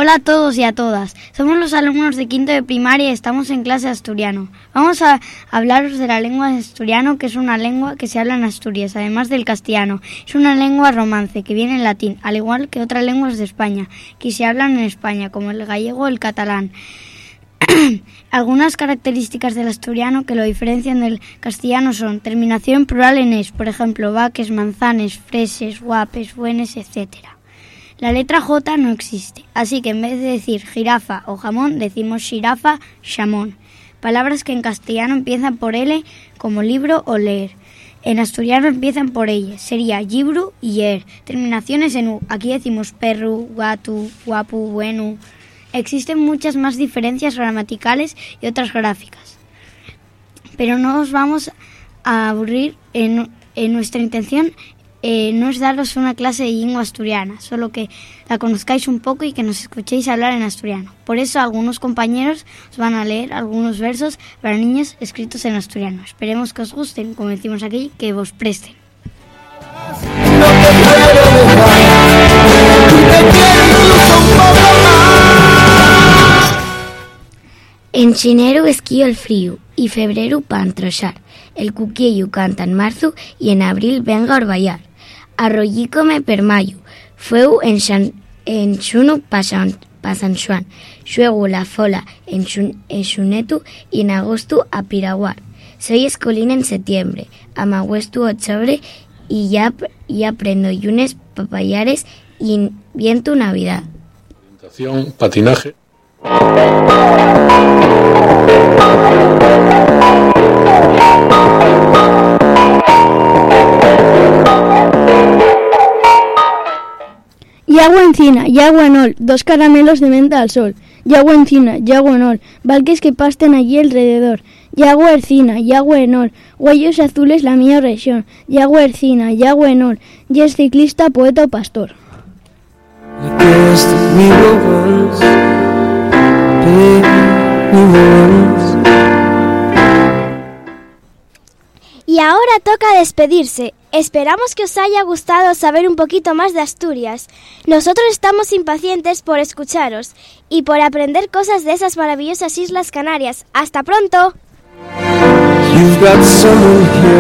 Hola a todos y a todas. Somos los alumnos de quinto de primaria y estamos en clase de asturiano. Vamos a hablaros de la lengua de asturiano, que es una lengua que se habla en Asturias, además del castellano. Es una lengua romance que viene en latín, al igual que otras lenguas de España, que se hablan en España, como el gallego o el catalán. Algunas características del asturiano que lo diferencian del castellano son terminación plural en es, por ejemplo, vaques, manzanes, freses, guapes, buenes, etc. La letra J no existe, así que en vez de decir jirafa o jamón, decimos xirafa, xamón. Palabras que en castellano empiezan por L, como libro o leer. En asturiano empiezan por ella, sería llibru y er. Terminaciones en u, aquí decimos perru, guatu, guapu, bueno. Existen muchas más diferencias gramaticales y otras gráficas, pero no os vamos a aburrir. En nuestra intención no es daros una clase de lengua asturiana, solo que la conozcáis un poco y que nos escuchéis hablar en asturiano. Por eso algunos compañeros os van a leer algunos versos para niños escritos en asturiano. Esperemos que os gusten, como decimos aquí, que vos presten. En xineru esquío el frío y febreru pa entroxar. El cuquillo canta en marzo y en abril venga a orballar. Arrollícome per mayo, fueu en xunu pa San Xuan. Xuegu la fola en xunetu y en agosto a Piraguar. Soy escolín en septiembre, amagüestu octubre y ya prendo yunes papayares y viento Navidad. Orientación, patinaje. Yagua encina, yagua en ol, 2 caramelos de menta al sol. Yagua encina, yagua en ol, valques que pasten allí alrededor. Yagua ercina, yagua en ol, huellos azules la mía región. Yagua ercina, yagua en ol, y es ciclista, poeta o pastor. Y ahora toca despedirse. Esperamos que os haya gustado saber un poquito más de Asturias. Nosotros estamos impacientes por escucharos y por aprender cosas de esas maravillosas Islas Canarias. ¡Hasta pronto!